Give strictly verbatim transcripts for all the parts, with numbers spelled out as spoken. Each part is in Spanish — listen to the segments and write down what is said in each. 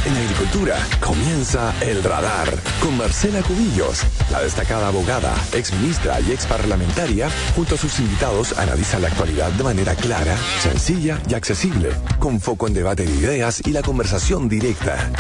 En agricultura comienza El Radar con Marcela Cubillos. La destacada abogada, ex ministra y ex parlamentaria, junto a sus invitados, analiza la actualidad de manera clara, sencilla y accesible, con foco en debate de ideas y la conversación directa.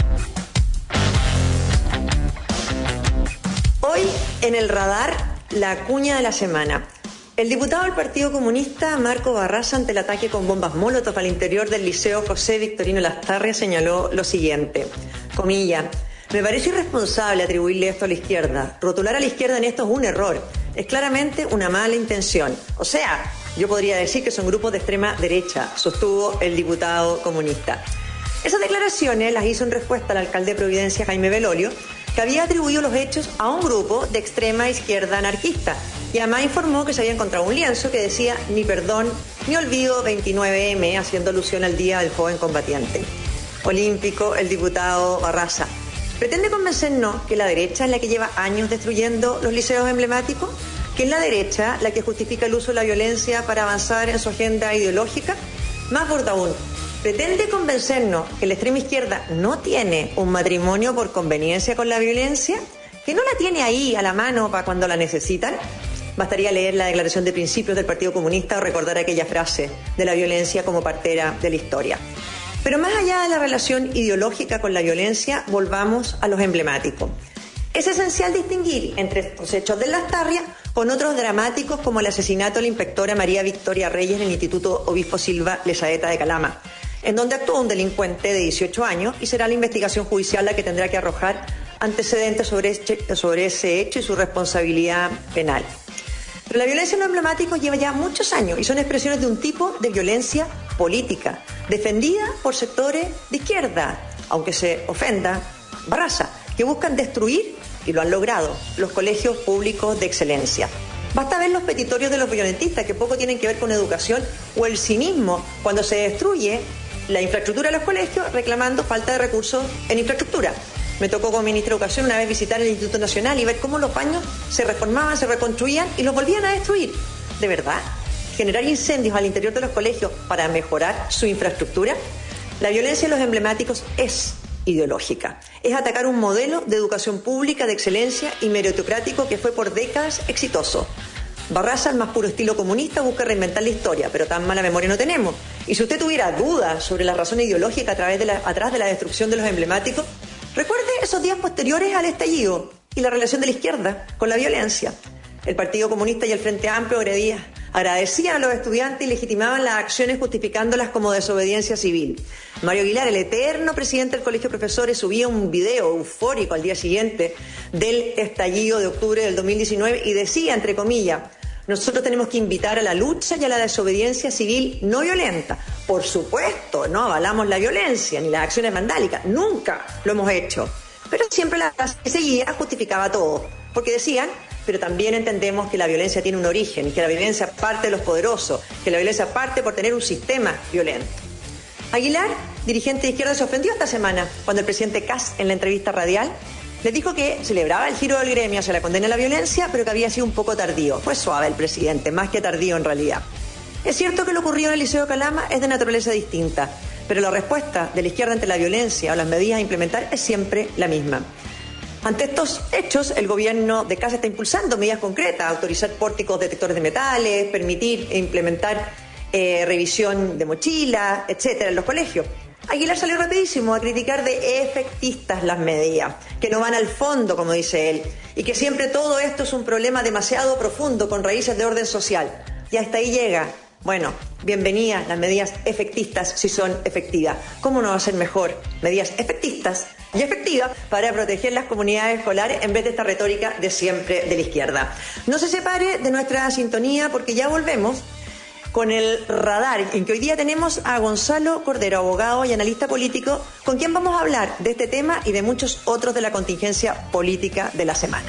Hoy en El Radar, la cuña de la semana. El diputado del Partido Comunista, Marco Barraza, ante el ataque con bombas Molotov al interior del Liceo José Victorino Lastarria, señaló lo siguiente, comilla, me parece irresponsable atribuirle esto a la izquierda. Rotular a la izquierda en esto es un error. Es claramente una mala intención. O sea, yo podría decir que son grupos de extrema derecha, sostuvo el diputado comunista. Esas declaraciones las hizo en respuesta al alcalde de Providencia, Jaime Belolio, que había atribuido los hechos a un grupo de extrema izquierda anarquista y además informó que se había encontrado un lienzo que decía ni perdón ni olvido veintinueve eme, haciendo alusión al Día del Joven Combatiente. Olímpico, el diputado Barraza. ¿Pretende convencernos que la derecha es la que lleva años destruyendo los liceos emblemáticos? ¿Que es la derecha la que justifica el uso de la violencia para avanzar en su agenda ideológica? Más burda aún, ¿pretende convencernos que la extrema izquierda no tiene un matrimonio por conveniencia con la violencia? ¿Que no la tiene ahí a la mano para cuando la necesitan? Bastaría leer la declaración de principios del Partido Comunista o recordar aquella frase de la violencia como partera de la historia. Pero más allá de la relación ideológica con la violencia, volvamos a los emblemáticos. Es esencial distinguir entre los hechos de Lastarria con otros dramáticos como el asesinato de la inspectora María Victoria Reyes en el Instituto Obispo Silva Lesaeta de Calama, en donde actuó un delincuente de dieciocho años y será la investigación judicial la que tendrá que arrojar antecedentes sobre, este, sobre ese hecho y su responsabilidad penal. Pero la violencia en los emblemáticos lleva ya muchos años y son expresiones de un tipo de violencia política, defendida por sectores de izquierda, aunque se ofenda Barraza, que buscan destruir, y lo han logrado, los colegios públicos de excelencia. Basta ver los petitorios de los violentistas, que poco tienen que ver con educación, o el cinismo cuando se destruye la infraestructura de los colegios reclamando falta de recursos en infraestructura. Me tocó como ministra de Educación una vez visitar el Instituto Nacional y ver cómo los baños se reformaban, se reconstruían y los volvían a destruir. ¿De verdad? ¿Generar incendios al interior de los colegios para mejorar su infraestructura? La violencia en los emblemáticos es ideológica. Es atacar un modelo de educación pública de excelencia y meritocrático que fue por décadas exitoso. Barraza, al más puro estilo comunista, busca reinventar la historia, pero tan mala memoria no tenemos. Y si usted tuviera dudas sobre la razón ideológica a través de la, atrás de la destrucción de los emblemáticos, recuerde esos días posteriores al estallido y la relación de la izquierda con la violencia. El Partido Comunista y el Frente Amplio agredía, agradecían a los estudiantes y legitimaban las acciones justificándolas como desobediencia civil. Mario Aguilar, el eterno presidente del Colegio de Profesores, subía un video eufórico al día siguiente del estallido de octubre del dos mil diecinueve y decía, entre comillas, nosotros tenemos que invitar a la lucha y a la desobediencia civil no violenta. Por supuesto, no avalamos la violencia ni las acciones vandálicas, nunca lo hemos hecho. Pero siempre la frase que seguía justificaba todo, porque decían, pero también entendemos que la violencia tiene un origen, que la violencia parte de los poderosos, que la violencia parte por tener un sistema violento. Aguilar, dirigente de izquierda, se ofendió esta semana cuando el presidente Kast, en la entrevista radial, le dijo que celebraba el giro del gremio hacia la condena a la violencia, pero que había sido un poco tardío. Fue suave el presidente, más que tardío en realidad. Es cierto que lo ocurrido en el Liceo Calama es de naturaleza distinta, pero la respuesta de la izquierda ante la violencia o las medidas a implementar es siempre la misma. Ante estos hechos, el gobierno de Kast está impulsando medidas concretas, autorizar pórticos detectores de metales, permitir e implementar eh, revisión de mochilas, etcétera, en los colegios. Aguilar salió rapidísimo a criticar de efectistas las medidas, que no van al fondo, como dice él, y que siempre todo esto es un problema demasiado profundo con raíces de orden social. Y hasta ahí llega. Bueno, bienvenidas las medidas efectistas si son efectivas. ¿Cómo no va a ser mejor medidas efectistas y efectivas para proteger las comunidades escolares en vez de esta retórica de siempre de la izquierda? No se separe de nuestra sintonía porque ya volvemos con el radar, en que hoy día tenemos a Gonzalo Cordero, abogado y analista político, con quien vamos a hablar de este tema y de muchos otros de la contingencia política de la semana.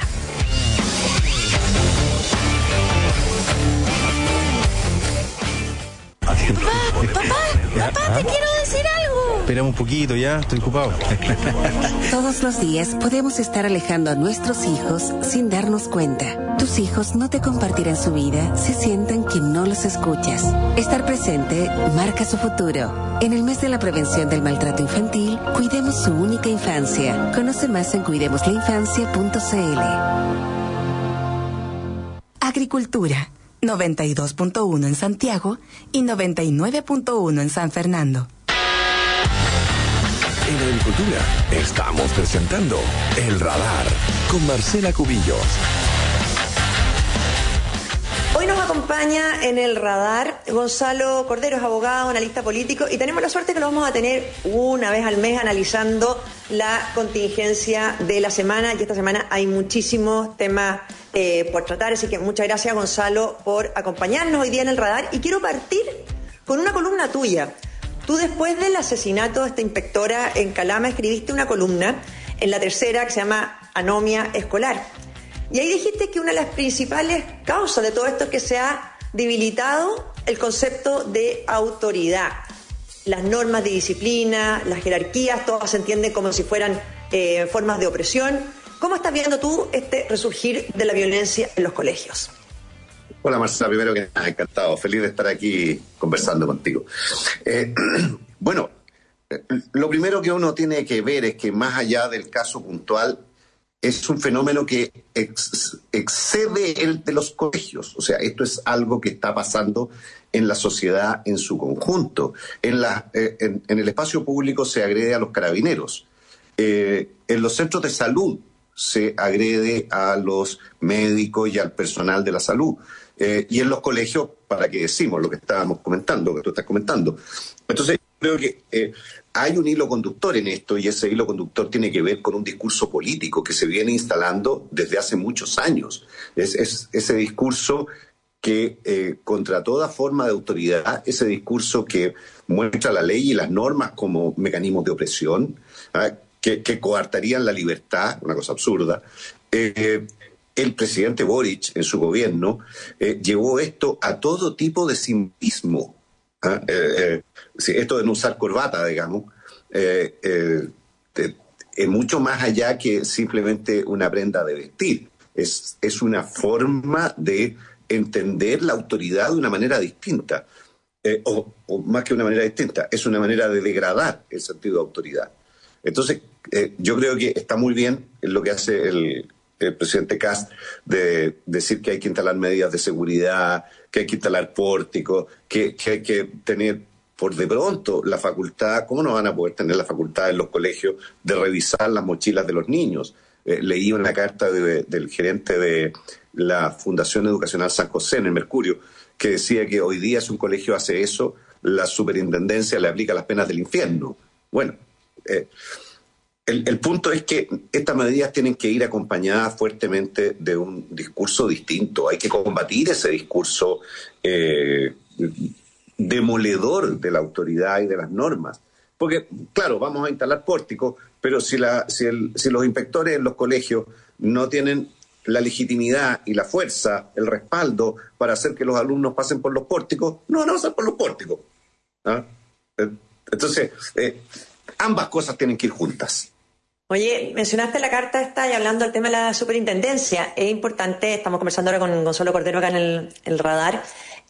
Papá, papá, papá, te quiero decir algo. Esperamos un poquito ya, estoy ocupado. Todos los días podemos estar alejando a nuestros hijos sin darnos cuenta. Tus hijos no te compartirán su vida si sienten que no los escuchas. Estar presente marca su futuro. En el mes de la prevención del maltrato infantil, cuidemos su única infancia. Conoce más en cuidemos la infancia punto c l. Agricultura, noventa y dos punto uno en Santiago y noventa y nueve punto uno en San Fernando. En Agricultura estamos presentando El Radar con Marcela Cubillos. Hoy nos acompaña en El Radar Gonzalo Cordero, es abogado, analista político, y tenemos la suerte que lo vamos a tener una vez al mes analizando la contingencia de la semana, y esta semana hay muchísimos temas eh, por tratar, así que muchas gracias, Gonzalo, por acompañarnos hoy día en El Radar. Y quiero partir con una columna tuya. Tú, después del asesinato de esta inspectora en Calama, escribiste una columna en La Tercera que se llama Anomia Escolar. Y ahí dijiste que una de las principales causas de todo esto es que se ha debilitado el concepto de autoridad. Las normas de disciplina, las jerarquías, todas se entienden como si fueran eh, formas de opresión. ¿Cómo estás viendo tú este resurgir de la violencia en los colegios? Hola Marcela, primero que nada, encantado, feliz de estar aquí conversando contigo. Eh, bueno, lo primero que uno tiene que ver es que más allá del caso puntual, es un fenómeno que ex, excede el de los colegios. O sea, esto es algo que está pasando en la sociedad en su conjunto. En, la, eh, en, en el espacio público se agrede a los carabineros. Eh, en los centros de salud se agrede a los médicos y al personal de la salud. Eh, y en los colegios, ¿para qué decimos lo que estábamos comentando, que tú estás comentando? Entonces, creo que eh, hay un hilo conductor en esto, y ese hilo conductor tiene que ver con un discurso político que se viene instalando desde hace muchos años. Es, es ese discurso que, eh, contra toda forma de autoridad, ese discurso que muestra la ley y las normas como mecanismos de opresión, ¿eh? que, que coartarían la libertad, una cosa absurda. Eh, El presidente Boric, en su gobierno, eh, llevó esto a todo tipo de civismo. ¿Ah? Eh, eh, sí, esto de no usar corbata, digamos, eh, eh, eh, es mucho más allá que simplemente una prenda de vestir. Es, es una forma de entender la autoridad de una manera distinta. Eh, o, o más que una manera distinta, es una manera de degradar el sentido de autoridad. Entonces, eh, yo creo que está muy bien lo que hace el... el presidente Kast, de decir que hay que instalar medidas de seguridad, que hay que instalar pórticos, que, que hay que tener por de pronto la facultad. ¿Cómo no van a poder tener la facultad en los colegios de revisar las mochilas de los niños? Eh, leí una carta de, del gerente de la Fundación Educacional San José en el Mercurio, que decía que hoy día si un colegio hace eso, la superintendencia le aplica las penas del infierno. Bueno, eh, El, el punto es que estas medidas tienen que ir acompañadas fuertemente de un discurso distinto. Hay que combatir ese discurso eh, demoledor de la autoridad y de las normas. Porque, claro, vamos a instalar pórticos, pero si, la, si, el, si los inspectores en los colegios no tienen la legitimidad y la fuerza, el respaldo para hacer que los alumnos pasen por los pórticos, no van a pasar por los pórticos. ¿Ah? Entonces, eh, ambas cosas tienen que ir juntas. Oye, mencionaste la carta esta y hablando del tema de la superintendencia, es importante, estamos conversando ahora con Gonzalo Cordero acá en el, el radar,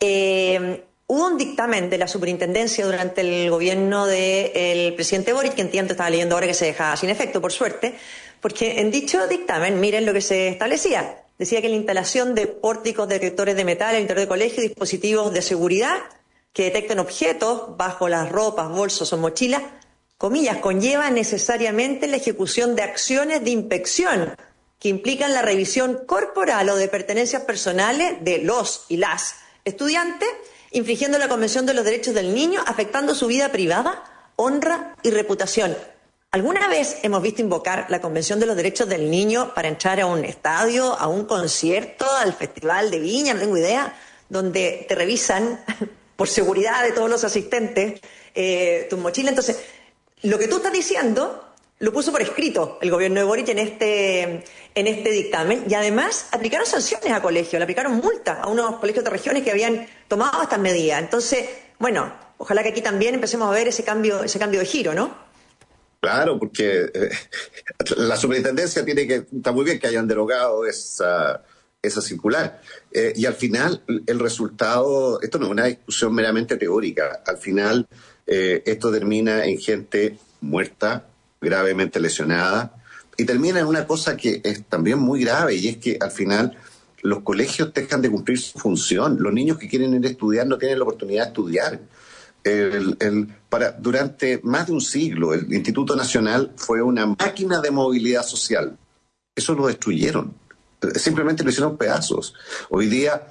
eh, hubo un dictamen de la superintendencia durante el gobierno del presidente Boric, que entiendo, estaba leyendo ahora, que se dejaba sin efecto, por suerte, porque en dicho dictamen, miren lo que se establecía, decía que la instalación de pórticos detectores de metal al interior del colegio, dispositivos de seguridad que detecten objetos bajo las ropas, bolsos o mochilas, comillas, conlleva necesariamente la ejecución de acciones de inspección que implican la revisión corporal o de pertenencias personales de los y las estudiantes, infringiendo la Convención de los Derechos del Niño, afectando su vida privada, honra y reputación. ¿Alguna vez hemos visto invocar la Convención de los Derechos del Niño para entrar a un estadio, a un concierto, al Festival de Viña, no tengo idea, donde te revisan por seguridad de todos los asistentes eh, tu mochila? Entonces, lo que tú estás diciendo lo puso por escrito el gobierno de Boric en este, en este dictamen, y además aplicaron sanciones a colegios, le aplicaron multas a unos colegios de regiones que habían tomado estas medidas. Entonces, bueno, ojalá que aquí también empecemos a ver ese cambio, ese cambio de giro, ¿no? Claro, porque eh, la superintendencia tiene que, está muy bien que hayan derogado esa, esa circular. Eh, y al final, el resultado, esto no es una discusión meramente teórica, al final eh, esto termina en gente muerta, gravemente lesionada, y termina en una cosa que es también muy grave, y es que al final los colegios dejan de cumplir su función. Los niños que quieren ir a estudiar no tienen la oportunidad de estudiar. El, el, para, durante más de un siglo, el Instituto Nacional fue una máquina de movilidad social. Eso lo destruyeron. Simplemente lo hicieron pedazos. Hoy día,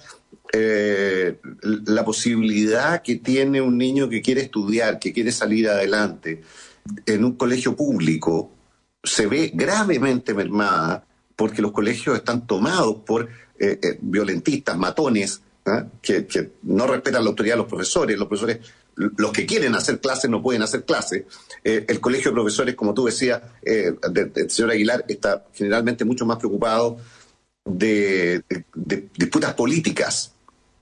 eh, la posibilidad que tiene un niño que quiere estudiar, que quiere salir adelante en un colegio público, se ve gravemente mermada porque los colegios están tomados por eh, eh, violentistas, matones, ¿eh? que, que no respetan la autoridad de los profesores. Los profesores, los que quieren hacer clases no pueden hacer clases. Eh, el colegio de profesores, como tú decías, eh, el señor Aguilar, está generalmente mucho más preocupado de, de, de disputas políticas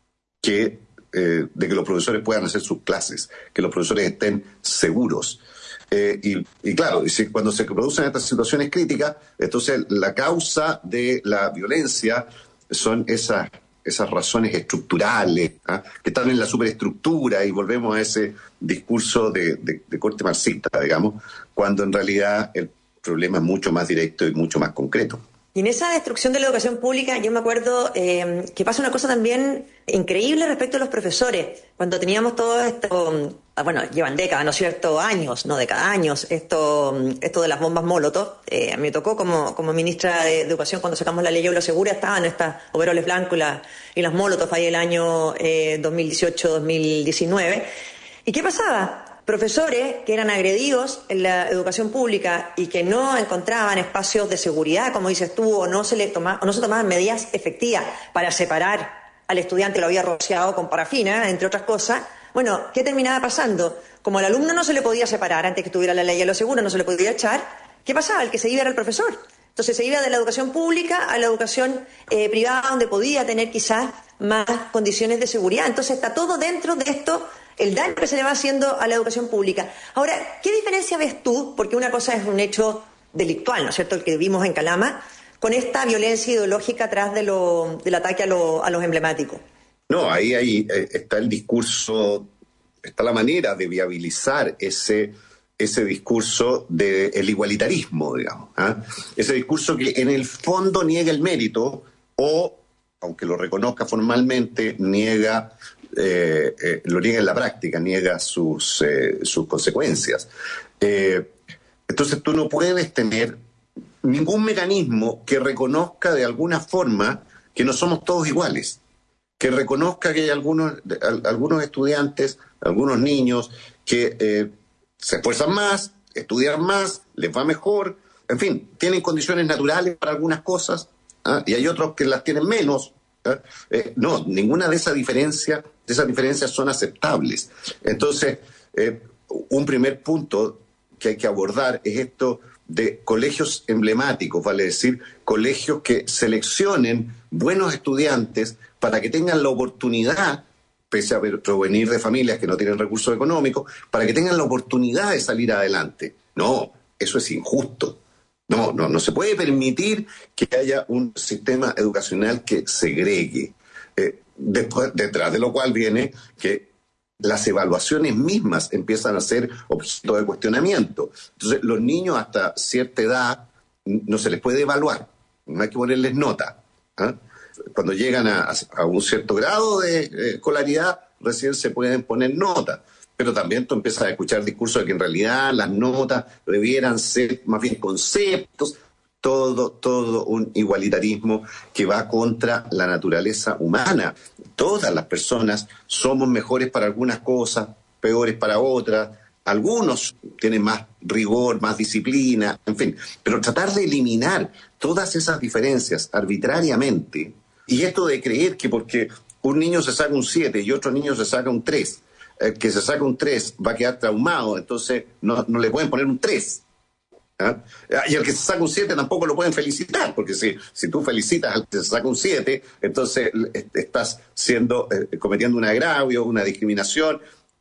que eh, de que los profesores puedan hacer sus clases, que los profesores estén seguros. Eh, y, y claro, y si, cuando se producen estas situaciones críticas, entonces la causa de la violencia son esas, esas razones estructurales, ¿eh? que están en la superestructura, y volvemos a ese discurso de, de, de corte marxista, digamos, cuando en realidad el problema es mucho más directo y mucho más concreto. Y en esa destrucción de la educación pública, yo me acuerdo eh, que pasa una cosa también increíble respecto a los profesores. Cuando teníamos todo esto, bueno, llevan décadas, ¿no es cierto?, años, no décadas, años, esto, esto de las bombas Molotov. Eh, a mí me tocó como, como ministra de Educación, cuando sacamos la ley Yo Lo Segura, estaban estas overoles blancos y, la, y las Molotov ahí el año eh, dos mil dieciocho dos mil diecinueve. ¿Y qué pasaba? Profesores que eran agredidos en la educación pública y que no encontraban espacios de seguridad, como dices tú, o no se le toma, o no se tomaban medidas efectivas para separar al estudiante que lo había rociado con parafina, entre otras cosas. Bueno, ¿qué terminaba pasando? Como al alumno no se le podía separar antes que tuviera la ley de lo seguro, no se le podía echar, ¿qué pasaba? El que se iba era el profesor. Entonces se iba de la educación pública a la educación eh, privada, donde podía tener quizás más condiciones de seguridad. Entonces está todo dentro de esto, el daño que se le va haciendo a la educación pública. Ahora, ¿qué diferencia ves tú? Porque una cosa es un hecho delictual, ¿no es cierto?, el que vimos en Calama, con esta violencia ideológica atrás de lo, del ataque a, lo, a los emblemáticos. No, ahí, ahí eh, está el discurso, está la manera de viabilizar ese, ese discurso del igualitarismo, digamos. ¿eh? Ese discurso que en el fondo niega el mérito o, aunque lo reconozca formalmente, niega... Eh, eh, lo niega en la práctica, niega sus, eh, sus consecuencias. Eh, entonces tú no puedes tener ningún mecanismo que reconozca de alguna forma que no somos todos iguales, que reconozca que hay algunos, algunos estudiantes, algunos niños que eh, se esfuerzan más, estudian más, les va mejor, en fin, tienen condiciones naturales para algunas cosas, ¿eh? y hay otros que las tienen menos. ¿eh? Eh, no, ninguna de esas diferencias de esas diferencias son aceptables. Entonces, eh, un primer punto que hay que abordar es esto de colegios emblemáticos, vale decir, colegios que seleccionen buenos estudiantes para que tengan la oportunidad, pese a provenir de familias que no tienen recursos económicos, para que tengan la oportunidad de salir adelante. No, eso es injusto. No, no, no se puede permitir que haya un sistema educacional que segregue. Eh, Después, detrás de lo cual viene que las evaluaciones mismas empiezan a ser objeto de cuestionamiento. Entonces, los niños hasta cierta edad no se les puede evaluar, no hay que ponerles nota. ¿eh? Cuando llegan a, a un cierto grado de eh, escolaridad, recién se pueden poner notas. Pero también tú empiezas a escuchar discursos de que en realidad las notas debieran ser más bien conceptos. Todo, todo un igualitarismo que va contra la naturaleza humana. Todas las personas somos mejores para algunas cosas, peores para otras. Algunos tienen más rigor, más disciplina, en fin. Pero tratar de eliminar todas esas diferencias arbitrariamente, y esto de creer que porque un niño se saca un siete y otro niño se saca un tres, el que se saca un tres va a quedar traumado, entonces no, no le pueden poner un tres. ¿Ah? Y el que se saca un siete tampoco lo pueden felicitar, porque si, si tú felicitas al que se saca un siete, entonces estás siendo, eh, cometiendo un agravio, una discriminación,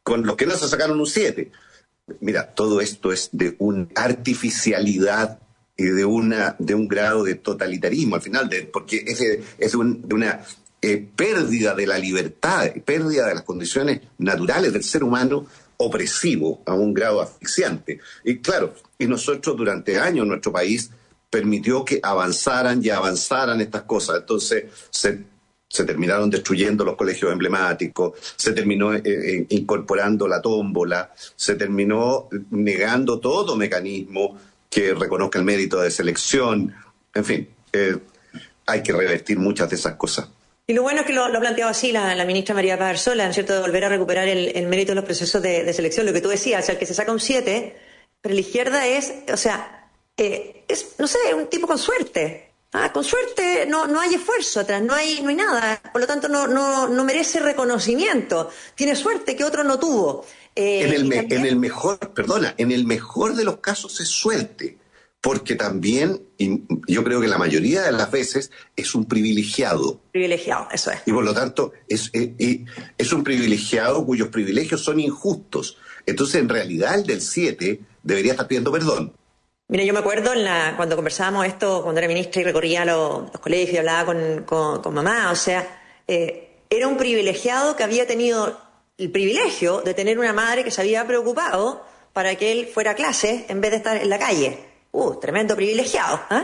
con los que no se sacaron un siete. Mira, todo esto es de una artificialidad y de una de un grado de totalitarismo al final, de, porque es, de, es un, de una eh, pérdida de la libertad, pérdida de las condiciones naturales del ser humano, opresivo a un grado asfixiante. Y claro, y nosotros durante años nuestro país permitió que avanzaran y avanzaran estas cosas. Entonces se, se terminaron destruyendo los colegios emblemáticos, se terminó eh, eh, incorporando la tómbola, se terminó negando todo mecanismo que reconozca el mérito de selección. En fin, eh, hay que revertir muchas de esas cosas. Y lo bueno es que lo, lo ha planteado así la, la ministra María Paz Arzola, ¿no es cierto?, de volver a recuperar el, el mérito de los procesos de, de selección. Lo que tú decías, o sea, el que se saca un siete, pero la izquierda es, o sea, eh, es, no sé, un tipo con suerte. Ah, con suerte no, no hay esfuerzo atrás, no hay, no hay nada. Por lo tanto, no, no, no merece reconocimiento. Tiene suerte que otro no tuvo. Eh, en, el me, también... en el mejor, perdona, en el mejor de los casos es suerte. Porque también, y yo creo que la mayoría de las veces, es un privilegiado. Privilegiado, eso es. Y por lo tanto, es, es, es un privilegiado cuyos privilegios son injustos. Entonces, en realidad, el del siete debería estar pidiendo perdón. Mira, yo me acuerdo en la, cuando conversábamos esto, cuando era ministra y recorría los, los colegios y hablaba con, con, con mamá, o sea, eh, era un privilegiado que había tenido el privilegio de tener una madre que se había preocupado para que él fuera a clase en vez de estar en la calle. Uh, tremendo privilegiado. ¿eh?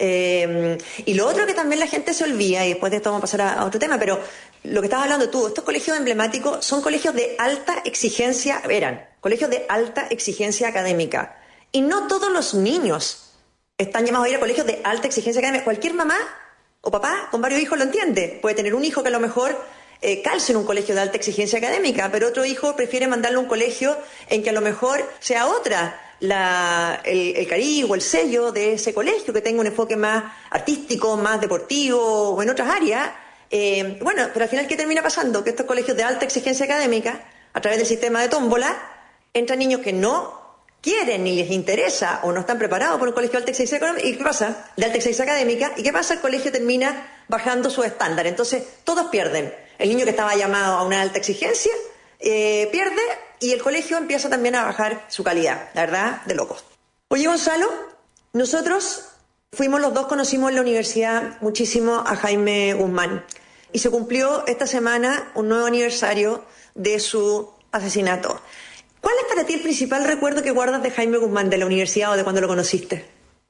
Eh, y lo otro que también la gente se olvida, y después de esto vamos a pasar a, a otro tema, pero lo que estabas hablando tú, estos colegios emblemáticos son colegios de alta exigencia, eran colegios de alta exigencia académica. Y no todos los niños están llamados a ir a colegios de alta exigencia académica. Cualquier mamá o papá con varios hijos lo entiende. Puede tener un hijo que a lo mejor eh, calce en un colegio de alta exigencia académica, pero otro hijo prefiere mandarlo a un colegio en que a lo mejor sea otra La, el, el cariz o el sello de ese colegio, que tenga un enfoque más artístico, más deportivo o en otras áreas. Eh, bueno, pero al final, ¿qué termina pasando? Que estos colegios de alta exigencia académica, a través del sistema de tómbola, entran niños que no quieren ni les interesa o no están preparados por un colegio de alta exigencia académica. ¿Y qué pasa? De alta exigencia académica. ¿Y qué pasa? El colegio termina bajando su estándar. Entonces, todos pierden. El niño que estaba llamado a una alta exigencia eh, pierde. Y el colegio empieza también a bajar su calidad, la verdad, de locos. Oye, Gonzalo, nosotros fuimos los dos, conocimos en la universidad muchísimo a Jaime Guzmán. Y se cumplió esta semana un nuevo aniversario de su asesinato. ¿Cuál es para ti el principal recuerdo que guardas de Jaime Guzmán, de la universidad o de cuando lo conociste?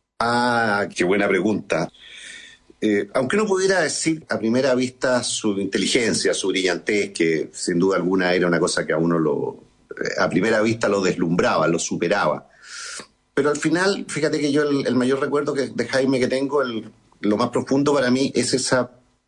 Ah, qué buena pregunta. Eh, aunque no pudiera decir a primera vista su inteligencia, su brillantez, que sin duda alguna era una cosa que a uno lo... a primera vista lo deslumbraba, lo superaba. Pero al final, fíjate que yo el, el mayor recuerdo que, de Jaime que tengo, el, lo más profundo para mí, es esa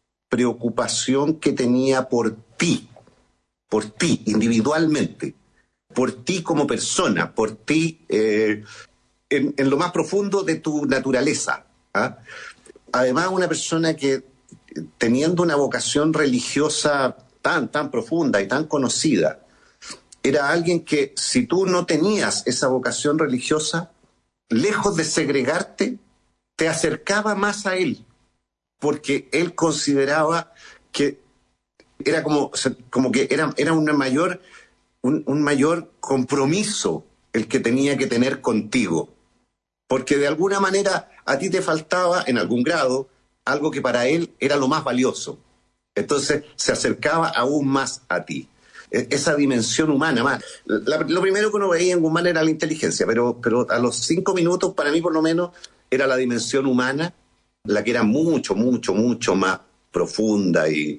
preocupación que tenía por ti, por ti individualmente, por ti como persona, por ti eh, en, en lo más profundo de tu naturaleza. ¿Ah? Además, una persona que, teniendo una vocación religiosa tan, tan profunda y tan conocida, era alguien que, si tú no tenías esa vocación religiosa, lejos de segregarte, te acercaba más a él, porque él consideraba que era como, como que era, era una mayor, un, un mayor compromiso el que tenía que tener contigo, porque de alguna manera a ti te faltaba, en algún grado, algo que para él era lo más valioso. Entonces se acercaba aún más a ti. Esa dimensión humana más. La, lo primero que uno veía en Guzmán era la inteligencia, pero, pero a los cinco minutos, para mí por lo menos, era la dimensión humana la que era mucho, mucho, mucho más profunda y,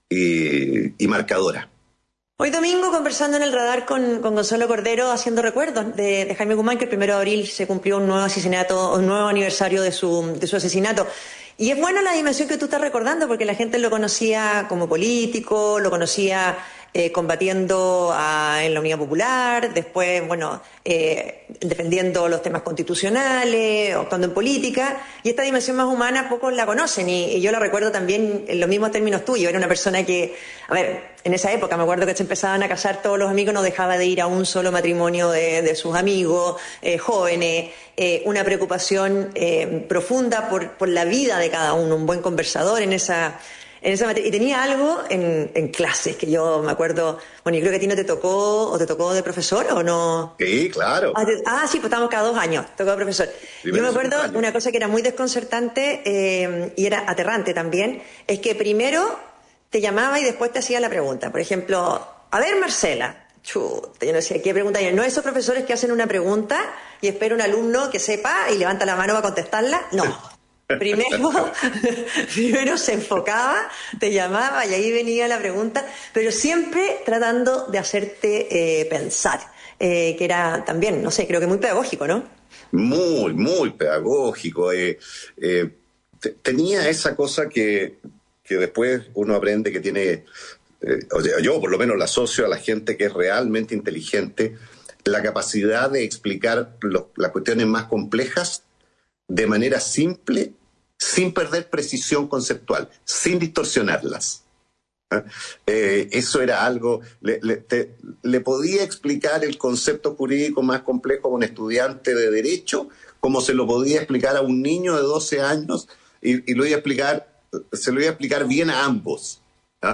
y, y marcadora. Hoy domingo, conversando en el radar con, con Gonzalo Cordero, haciendo recuerdos de, de Jaime Guzmán, que el primero de abril se cumplió un nuevo asesinato, un nuevo aniversario de su, de su asesinato. Y es buena la dimensión que tú estás recordando, porque la gente lo conocía como político, lo conocía eh, combatiendo a, en la Unidad Popular, después, bueno, eh, defendiendo los temas constitucionales, optando en política, y esta dimensión más humana pocos la conocen, y, y yo la recuerdo también en los mismos términos tuyos. Era una persona que, a ver, en esa época me acuerdo que se empezaban a casar todos los amigos, no dejaba de ir a un solo matrimonio de, de sus amigos, eh, jóvenes, eh, una preocupación eh, profunda por, por la vida de cada uno, un buen conversador en esa, en esa materia. Y tenía algo en, en clases que yo me acuerdo, bueno, yo creo que a ti no te tocó, o te tocó de profesor, ¿o no? Sí, claro. Ah, te, ah sí, pues estábamos cada dos años, tocó de profesor. Primero yo me acuerdo una cosa que era muy desconcertante eh, y era aterrante también, es que primero te llamaba y después te hacía la pregunta. Por ejemplo, a ver, Marcela, chuta, yo no sé qué pregunta. No esos profesores que hacen una pregunta y espera un alumno que sepa y levanta la mano para contestarla. No. Primero, primero se enfocaba, te llamaba y ahí venía la pregunta, pero siempre tratando de hacerte eh, pensar, eh, que era también, no sé, creo que muy pedagógico, ¿no? Muy, muy pedagógico. Eh, eh, t- tenía esa cosa que, que después uno aprende que tiene, eh, o sea, yo por lo menos la asocio a la gente que es realmente inteligente, la capacidad de explicar los, las cuestiones más complejas de manera simple, sin perder precisión conceptual, sin distorsionarlas. ¿Eh? Eh, eso era algo, le, le, te, le podía explicar el concepto jurídico más complejo a un estudiante de Derecho, como se lo podía explicar a un niño de doce años, y, y lo iba a explicar, se lo iba a explicar bien a ambos. ¿Eh?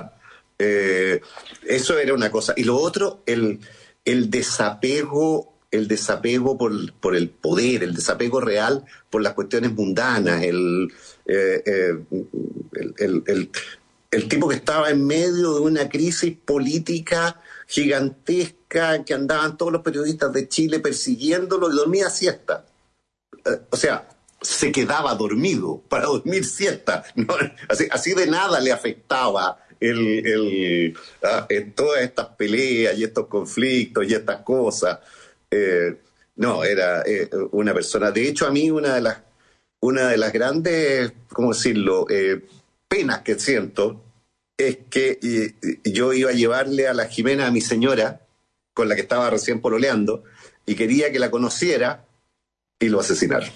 Eh, eso era una cosa. Y lo otro, el, el desapego el desapego por, por el poder, el desapego real por las cuestiones mundanas, el, eh, eh, el, el, el, el tipo que estaba en medio de una crisis política gigantesca, que andaban todos los periodistas de Chile persiguiéndolo y dormía siesta. Eh, o sea, se quedaba dormido para dormir siesta. ¿No? Así, así de nada le afectaba el, el, ah, en todas estas peleas y estos conflictos y estas cosas. Eh, no, era eh, una persona. De hecho, a mí una de las una de las grandes, ¿cómo decirlo?, eh, penas que siento es que eh, yo iba a llevarle a la Jimena, a mi señora, con la que estaba recién pololeando, y quería que la conociera, y lo asesinaron.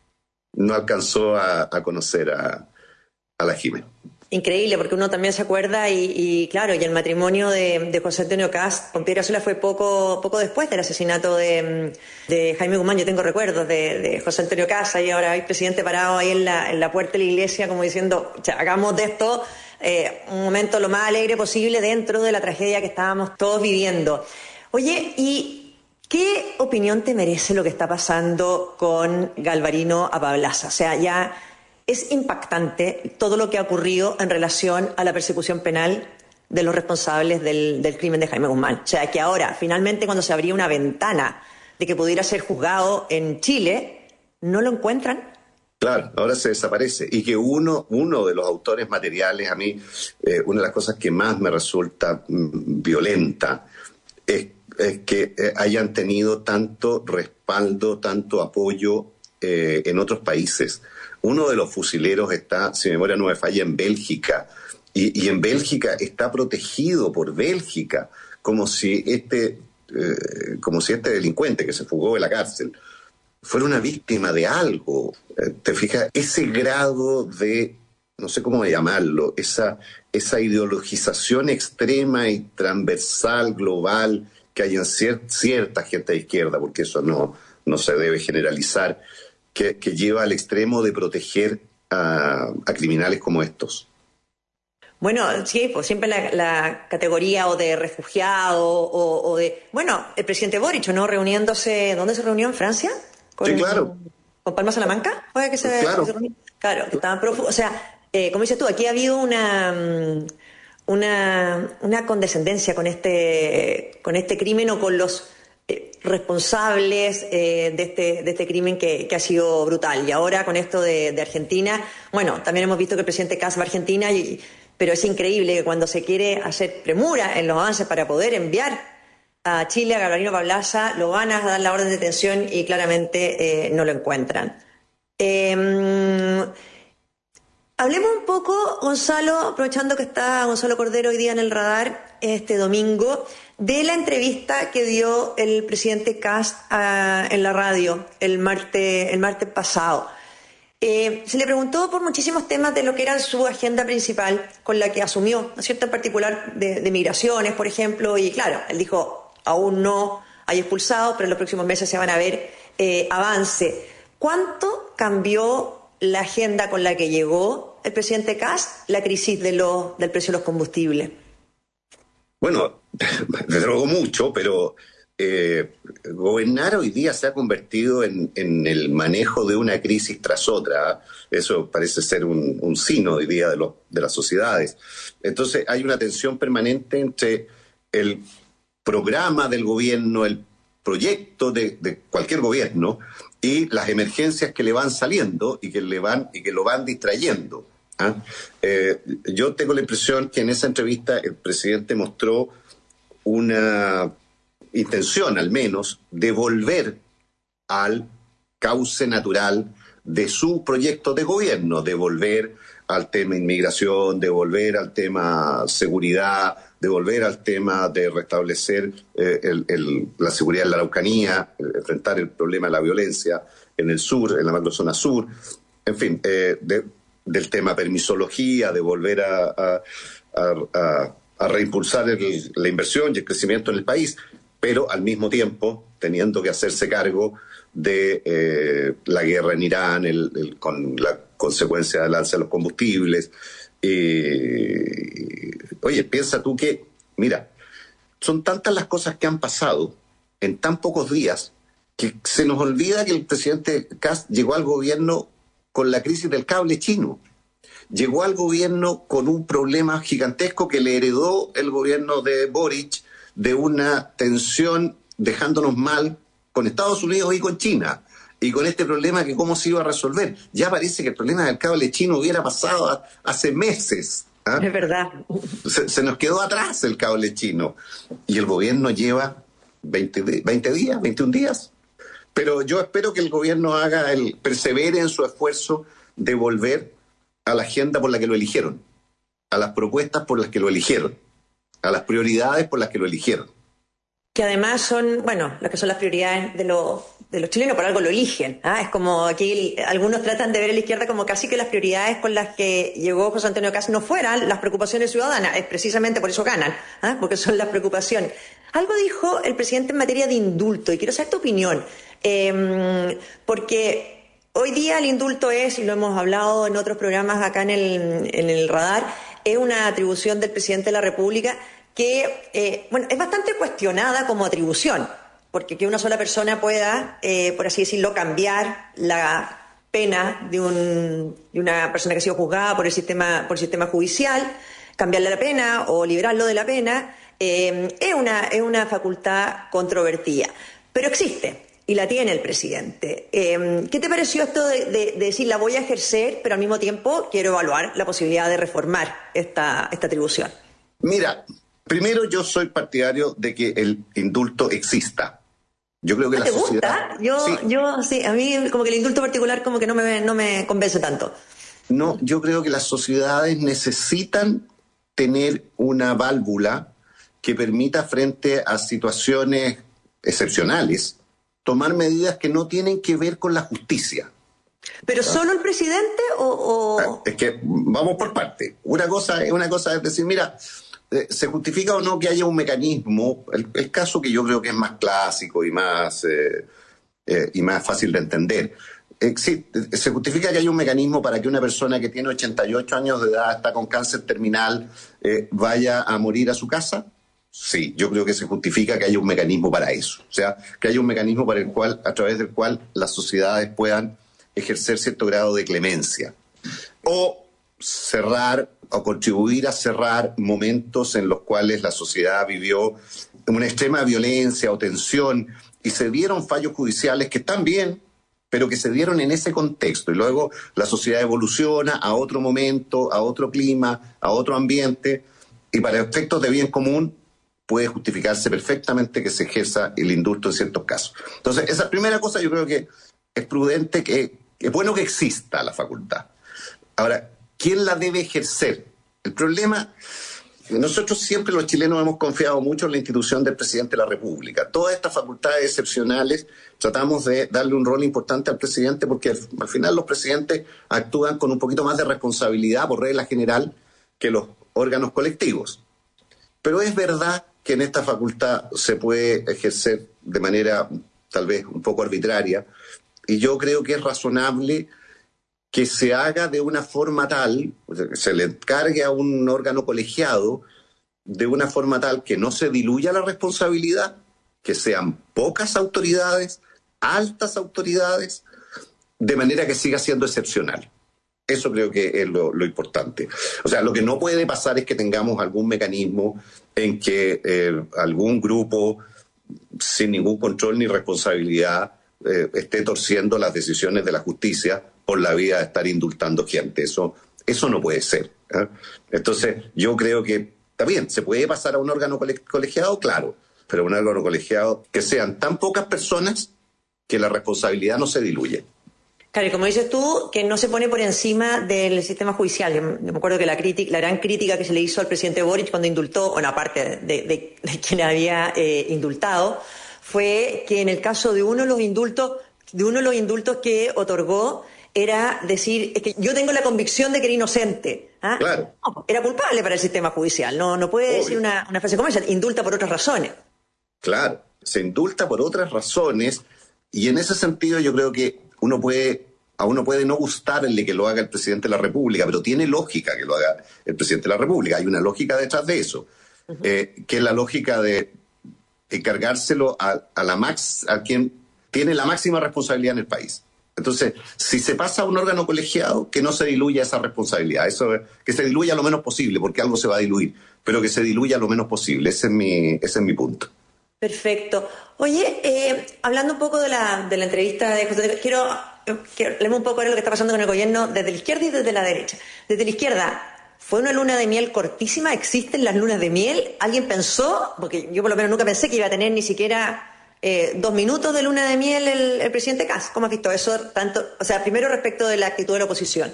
No alcanzó a, a conocer a, a la Jimena. Increíble, porque uno también se acuerda y, y claro, y el matrimonio de, de José Antonio Kast con Piedra Sola fue poco poco después del asesinato de, de Jaime Guzmán. Yo tengo recuerdos de, de José Antonio Kast, ahí ahora hay presidente parado ahí en la, en la puerta de la iglesia como diciendo, hagamos de esto eh, un momento lo más alegre posible dentro de la tragedia que estábamos todos viviendo. Oye, ¿y qué opinión te merece lo que está pasando con Galvarino Apablaza? O sea, ya... Es impactante todo lo que ha ocurrido en relación a la persecución penal de los responsables del, del crimen de Jaime Guzmán. O sea, que ahora, finalmente, cuando se abría una ventana de que pudiera ser juzgado en Chile, ¿no lo encuentran? Claro, ahora se desaparece. Y que uno, uno de los autores materiales, a mí, eh, una de las cosas que más me resulta mm, violenta es, es que eh, hayan tenido tanto respaldo, tanto apoyo eh, en otros países. Uno de los fusileros está, si mi memoria no me falla, en Bélgica, y, y en Bélgica está protegido por Bélgica, como si este, eh, como si este delincuente que se fugó de la cárcel fuera una víctima de algo. Eh, ¿Te fijas? Ese grado de, no sé cómo llamarlo, esa, esa ideologización extrema y transversal, global, que hay en cier- cierta gente de izquierda, porque eso no, no se debe generalizar, Que, que lleva al extremo de proteger a, a criminales como estos. Bueno, sí, pues siempre la, la categoría o de refugiado o, o de... Bueno, el presidente Boric, ¿no? Reuniéndose... ¿Dónde se reunió? ¿En Francia? ¿Con, sí, claro. ¿Con Palma Salamanca? ¿Oye, que se, claro. que se claro, que estaban prófugos. O sea, eh, como dices tú, aquí ha habido una... una, una condescendencia con este, con este crimen o con los eh, responsables eh, de, este, de este crimen que, que ha sido brutal. Y ahora con esto de, de Argentina, bueno, también hemos visto que el presidente Kast va a Argentina, y, pero es increíble que cuando se quiere hacer premura en los avances para poder enviar a Chile a Galvarino Apablaza, lo van a dar la orden de detención y claramente eh, no lo encuentran. Eh, Hablemos un poco, Gonzalo, aprovechando que está Gonzalo Cordero hoy día en el radar este domingo, de la entrevista que dio el presidente Kast a, en la radio el martes, el martes pasado. Eh, se le preguntó por muchísimos temas de lo que era su agenda principal, con la que asumió, ¿no es cierto?, en particular de, de migraciones, por ejemplo, y claro, él dijo, aún no hay expulsados, pero en los próximos meses se van a ver eh, avance. ¿Cuánto cambió la agenda con la que llegó el presidente Kast la crisis de los, del precio de los combustibles? Bueno, me drogo mucho, pero eh, gobernar hoy día se ha convertido en, en el manejo de una crisis tras otra. Eso parece ser un, un sino hoy día de, los, de las sociedades. Entonces hay una tensión permanente entre el programa del gobierno, el proyecto de, de cualquier gobierno y las emergencias que le van saliendo y que le van y que lo van distrayendo. ¿Ah? Eh, yo tengo la impresión que en esa entrevista el presidente mostró una intención, al menos, de volver al cauce natural de su proyecto de gobierno, de volver al tema inmigración, de volver al tema seguridad, de volver al tema de restablecer eh, el, el, la seguridad en la Araucanía, enfrentar el problema de la violencia en el sur, en la macrozona sur, en fin, eh, de, del tema permisología, de volver a, a, a, a reimpulsar el, la inversión y el crecimiento en el país, pero al mismo tiempo teniendo que hacerse cargo de eh, la guerra en Irán, el, el, con la consecuencia del alza de los combustibles. Eh, oye, piensa tú que, mira, son tantas las cosas que han pasado en tan pocos días que se nos olvida que el presidente Kast llegó al gobierno con la crisis del cable chino. Llegó al gobierno con un problema gigantesco que le heredó el gobierno de Boric, de una tensión dejándonos mal con Estados Unidos y con China, y con este problema que cómo se iba a resolver. Ya parece que el problema del cable chino hubiera pasado a, hace meses. ¿Ah? Es verdad. Se, se nos quedó atrás el cable chino, y el gobierno lleva veinte, veinte días, veintiún días. Pero yo espero que el gobierno haga el persevere en su esfuerzo de volver a la agenda por la que lo eligieron, a las propuestas por las que lo eligieron, a las prioridades por las que lo eligieron. Que además son, bueno, las que son las prioridades de los, de los chilenos, por algo lo eligen. ¿Ah? Es como aquí algunos tratan de ver a la izquierda como casi que las prioridades con las que llegó José Antonio Kast no fueran las preocupaciones ciudadanas. Es precisamente por eso ganan, ¿ah? Porque son las preocupaciones. Algo dijo el presidente en materia de indulto, y quiero saber tu opinión. Eh, porque hoy día el indulto es, y lo hemos hablado en otros programas acá en el, en el radar, es una atribución del presidente de la República que, eh, bueno, es bastante cuestionada como atribución, porque que una sola persona pueda, eh, por así decirlo, cambiar la pena de, un, de una persona que ha sido juzgada por el sistema, por el sistema judicial, cambiarle la pena o liberarlo de la pena, eh, es una, es una facultad controvertida, pero existe y la tiene el presidente. Eh, ¿Qué te pareció esto de, de, de decir la voy a ejercer, pero al mismo tiempo quiero evaluar la posibilidad de reformar esta, esta atribución? Mira, primero yo soy partidario de que el indulto exista. Yo creo que la ¿Te sociedad... gusta? Yo, sí. yo sí, a mí como que el indulto particular como que no me, no me convence tanto. No, yo creo que las sociedades necesitan tener una válvula que permita frente a situaciones excepcionales tomar medidas que no tienen que ver con la justicia. ¿Pero ¿Ah? solo el presidente o...? o... Es que vamos por parte. Una cosa, una cosa es decir, mira, eh, ¿se justifica o no que haya un mecanismo? El, el caso que yo creo que es más clásico y más, eh, eh, y más fácil de entender. Eh, sí, ¿se justifica que haya un mecanismo para que una persona que tiene ochenta y ocho años de edad, está con cáncer terminal, eh, vaya a morir a su casa? Sí, yo creo que se justifica que haya un mecanismo para eso. O sea, que haya un mecanismo para el cual, a través del cual las sociedades puedan ejercer cierto grado de clemencia. O cerrar, o contribuir a cerrar momentos en los cuales la sociedad vivió una extrema violencia o tensión y se dieron fallos judiciales que están bien, pero que se dieron en ese contexto. Y luego la sociedad evoluciona a otro momento, a otro clima, a otro ambiente, y para efectos de bien común puede justificarse perfectamente que se ejerza el indulto en ciertos casos. Entonces, esa primera cosa yo creo que es prudente, que es bueno que exista la facultad. Ahora, ¿quién la debe ejercer? El problema, nosotros siempre los chilenos hemos confiado mucho en la institución del presidente de la República. Todas estas facultades excepcionales tratamos de darle un rol importante al presidente porque al, al final los presidentes actúan con un poquito más de responsabilidad por regla general que los órganos colectivos. Pero es verdad que en esta facultad se puede ejercer de manera tal vez un poco arbitraria, y yo creo que es razonable que se haga de una forma tal, o sea, que se le encargue a un órgano colegiado de una forma tal que no se diluya la responsabilidad, que sean pocas autoridades, altas autoridades, de manera que siga siendo excepcional. Eso creo que es lo, lo importante. O sea, lo que no puede pasar es que tengamos algún mecanismo en que eh, algún grupo, sin ningún control ni responsabilidad, eh, esté torciendo las decisiones de la justicia por la vía de estar indultando gente. Eso, eso no puede ser, ¿eh? Entonces, yo creo que está bien, se puede pasar a un órgano colegiado, claro, pero un órgano colegiado que sean tan pocas personas que la responsabilidad no se diluye. Claro, y como dices tú, que no se pone por encima del sistema judicial. Yo me acuerdo que la crítica, la gran crítica que se le hizo al presidente Boric cuando indultó, bueno, aparte de, de, de quien había eh, indultado, fue que en el caso de uno de los indultos, de uno de los indultos que otorgó, era decir, es que yo tengo la convicción de que era inocente. ¿Ah? Claro. No, era culpable para el sistema judicial. No, no puede Obvio. decir una, una frase como esa, indulta por otras razones. Claro, se indulta por otras razones, y en ese sentido yo creo que uno puede, a uno puede no gustarle que lo haga el presidente de la República, pero tiene lógica que lo haga el presidente de la República. Hay una lógica detrás de eso, uh-huh. eh, que es la lógica de encargárselo a, a la max, a quien tiene la máxima responsabilidad en el país. Entonces, si se pasa a un órgano colegiado, que no se diluya esa responsabilidad, eso, que se diluya lo menos posible, porque algo se va a diluir, pero que se diluya lo menos posible. Ese es mi, ese es mi punto. Perfecto. Oye, eh, hablando un poco de la, de la entrevista de José, quiero, quiero leerme un poco de lo que está pasando con el gobierno desde la izquierda y desde la derecha. Desde la izquierda, ¿fue una luna de miel cortísima? ¿Existen las lunas de miel? ¿Alguien pensó? Porque yo por lo menos nunca pensé que iba a tener ni siquiera eh, dos minutos de luna de miel el, el presidente Kast. ¿Cómo has visto eso? Tanto, o sea, primero respecto de la actitud de la oposición.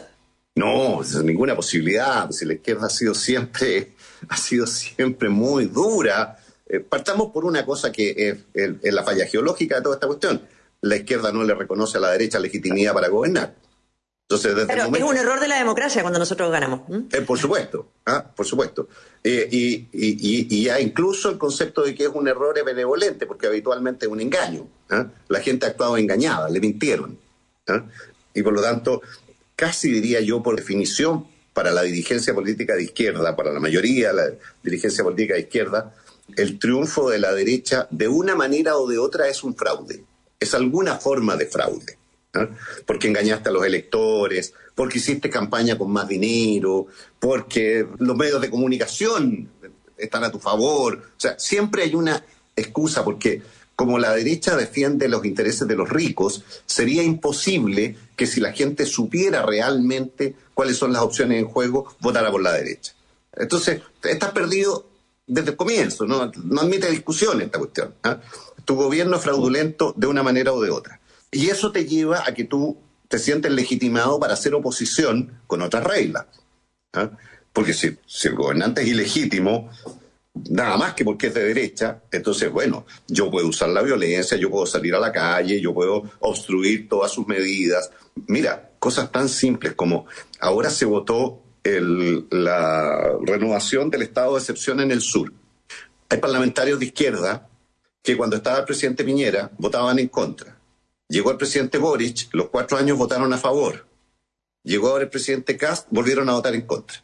No, es ninguna posibilidad. Si la izquierda ha sido siempre, ha sido siempre muy dura. Eh, partamos por una cosa que es, es, es la falla geológica de toda esta cuestión. La izquierda no le reconoce a la derecha legitimidad para gobernar. Entonces, desde Pero el momento, es un error de la democracia cuando nosotros ganamos. ¿Mm? Eh, por supuesto, ¿ah? por supuesto. Eh, y, y, y, y ya incluso el concepto de que es un error es benevolente, porque habitualmente es un engaño. ¿ah? La gente ha actuado engañada, le mintieron. ¿ah? Y por lo tanto, casi diría yo, por definición, para la dirigencia política de izquierda, para la mayoría de la dirigencia política de izquierda, el triunfo de la derecha, de una manera o de otra, es un fraude. Es alguna forma de fraude. ¿eh? Porque engañaste a los electores, porque hiciste campaña con más dinero, porque los medios de comunicación están a tu favor. O sea, siempre hay una excusa, porque como la derecha defiende los intereses de los ricos, sería imposible que si la gente supiera realmente cuáles son las opciones en juego, votara por la derecha. Entonces, estás perdido desde el comienzo, no, no admite discusión esta cuestión. ¿eh? Tu gobierno es fraudulento de una manera o de otra. Y eso te lleva a que tú te sientes legitimado para hacer oposición con otras reglas. ¿eh? Porque si, si el gobernante es ilegítimo, nada más que porque es de derecha, entonces, bueno, yo puedo usar la violencia, yo puedo salir a la calle, yo puedo obstruir todas sus medidas. Mira, cosas tan simples como ahora se votó el, la renovación del estado de excepción en el sur. Hay parlamentarios de izquierda que cuando estaba el presidente Piñera votaban en contra. Llegó el presidente Boric, los cuatro años votaron a favor. Llegó ahora el presidente Kast, volvieron a votar en contra.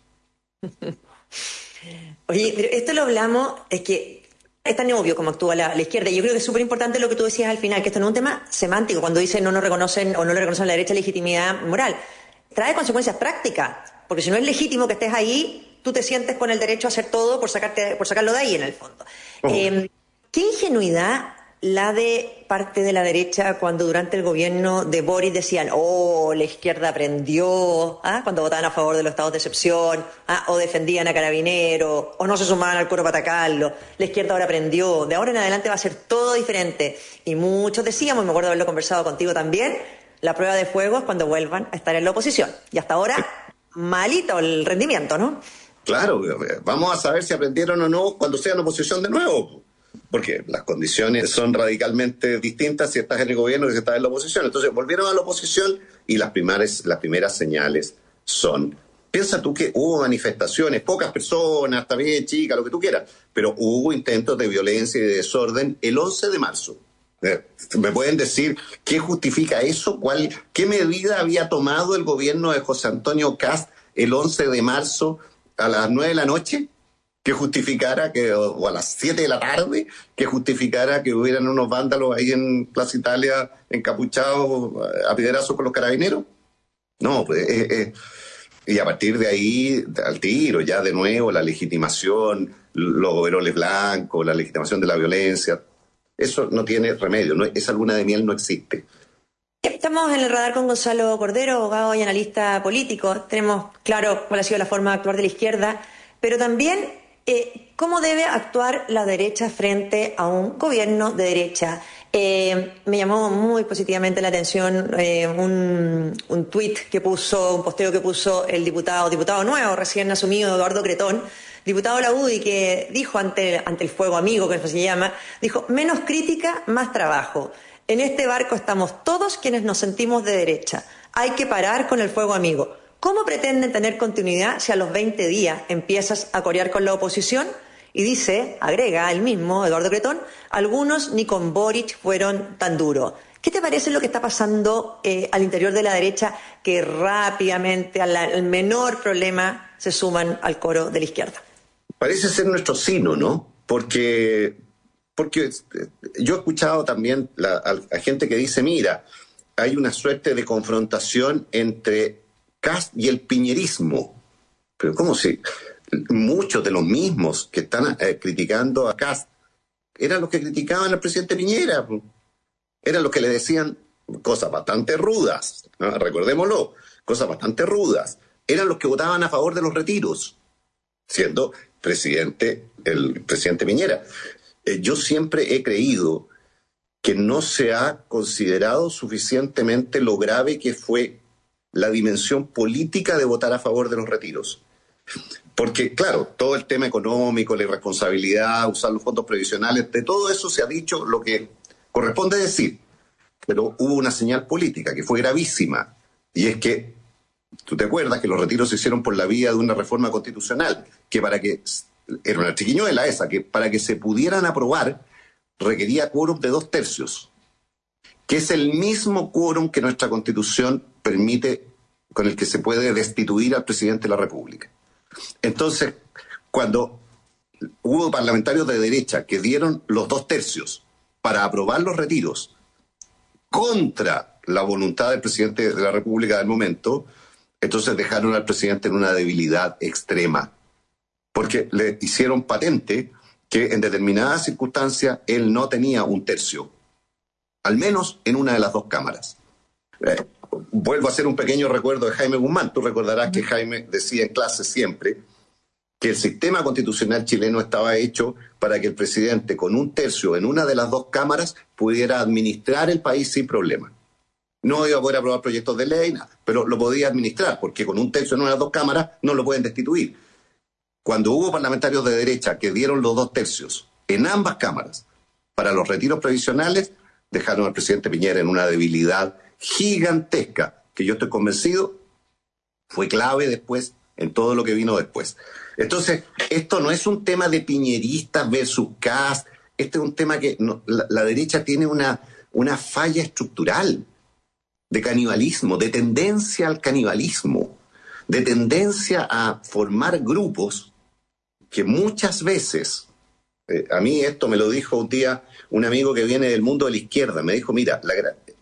Oye, pero esto lo hablamos, es que es tan obvio como actúa la, la izquierda. Y yo creo que es súper importante lo que tú decías al final, que esto no es un tema semántico, cuando dicen no nos reconocen o no le reconocen a la derecha legitimidad moral. Trae consecuencias prácticas, porque si no es legítimo que estés ahí, tú te sientes con el derecho a hacer todo por sacarte, por sacarlo de ahí en el fondo. Oh. Eh, ¿Qué ingenuidad la de parte de la derecha cuando durante el gobierno de Boric decían, oh, la izquierda aprendió, ¿ah? Cuando votaban a favor de los estados de excepción, ¿ah? O defendían a Carabineros, o no se sumaban al coro para atacarlo, la izquierda ahora aprendió, de ahora en adelante va a ser todo diferente. Y muchos decíamos, y me acuerdo haberlo conversado contigo también, la prueba de fuego es cuando vuelvan a estar en la oposición. Y hasta ahora, malito el rendimiento, ¿no? Claro, vamos a saber si aprendieron o no cuando sean oposición de nuevo. Porque las condiciones son radicalmente distintas si estás en el gobierno que si estás en la oposición. Entonces volvieron a la oposición y las primeras, las primeras señales son... Piensa tú que hubo manifestaciones, pocas personas, está bien, chica, lo que tú quieras, pero hubo intentos de violencia y de desorden el once de marzo. ¿Me pueden decir qué justifica eso? ¿Cuál, qué medida había tomado el gobierno de José Antonio Kast el once de marzo a las nueve de la noche? Que justificara que, o a las siete de la tarde, que justificara que hubieran unos vándalos ahí en Plaza Italia encapuchados a piedrazos con los carabineros. No, pues, eh, eh, y a partir de ahí, al tiro, ya de nuevo, la legitimación, los overoles blancos, la legitimación de la violencia, eso no tiene remedio, no, esa luna de miel no existe. Estamos en el radar con Gonzalo Cordero, abogado y analista político. Tenemos claro cuál ha sido la forma de actuar de la izquierda, pero también eh, cómo debe actuar la derecha frente a un gobierno de derecha. Eh, me llamó muy positivamente la atención eh, un, un tuit que puso, un posteo que puso el diputado, diputado nuevo, recién asumido, Eduardo Cretón, diputado de la U D I, que dijo ante, ante el fuego amigo, que se llama, dijo, menos crítica, más trabajo. En este barco estamos todos quienes nos sentimos de derecha. Hay que parar con el fuego amigo. ¿Cómo pretenden tener continuidad si a los veinte días empiezas a corear con la oposición? Y dice, agrega el mismo, Eduardo Cretón, algunos ni con Boric fueron tan duros. ¿Qué te parece lo que está pasando eh, al interior de la derecha, que rápidamente al, al menor problema se suman al coro de la izquierda? Parece ser nuestro sino, ¿no? Porque, porque yo he escuchado también la, a, a gente que dice, mira, hay una suerte de confrontación entre Kast y el piñerismo. Pero ¿cómo si muchos de los mismos que están eh, criticando a Kast eran los que criticaban al presidente Piñera? Eran los que le decían cosas bastante rudas, ¿no? Recordémoslo, cosas bastante rudas. Eran los que votaban a favor de los retiros, siendo presidente el presidente Piñera. Eh, yo siempre he creído que no se ha considerado suficientemente lo grave que fue la dimensión política de votar a favor de los retiros. Porque, claro, todo el tema económico, la irresponsabilidad, usar los fondos previsionales, de todo eso se ha dicho lo que corresponde decir. Pero hubo una señal política que fue gravísima, y es que, tú te acuerdas que los retiros se hicieron por la vía de una reforma constitucional, que para que, era una chiquiñuela esa, que para que se pudieran aprobar requería quórum de dos tercios, que es el mismo quórum que nuestra Constitución permite, con el que se puede destituir al presidente de la República. Entonces, cuando hubo parlamentarios de derecha que dieron los dos tercios para aprobar los retiros contra la voluntad del presidente de la República del momento, entonces dejaron al presidente en una debilidad extrema, porque le hicieron patente que en determinadas circunstancias él no tenía un tercio, al menos en una de las dos cámaras. Eh, vuelvo a hacer un pequeño recuerdo de Jaime Guzmán. Tú recordarás que Jaime decía en clase siempre que el sistema constitucional chileno estaba hecho para que el presidente, con un tercio en una de las dos cámaras, pudiera administrar el país sin problema. No iba a poder aprobar proyectos de ley, nada, pero lo podía administrar, porque con un tercio en una de las dos cámaras no lo pueden destituir. Cuando hubo parlamentarios de derecha que dieron los dos tercios en ambas cámaras para los retiros previsionales, dejaron al presidente Piñera en una debilidad gigantesca, que yo estoy convencido fue clave después en todo lo que vino después. Entonces, esto no es un tema de piñeristas versus Kast, este es un tema que no, la, la derecha tiene una, una falla estructural de canibalismo, de tendencia al canibalismo, de tendencia a formar grupos que muchas veces, eh, a mí esto me lo dijo un día un amigo que viene del mundo de la izquierda, me dijo, mira, la,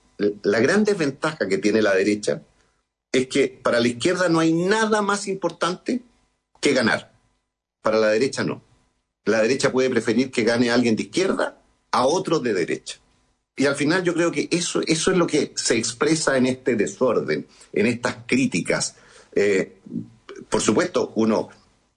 la gran desventaja que tiene la derecha es que para la izquierda no hay nada más importante que ganar. Para la derecha no. La derecha puede preferir que gane a alguien de izquierda a otro de derecha. Y al final yo creo que eso, eso es lo que se expresa en este desorden, en estas críticas. Eh, por supuesto, uno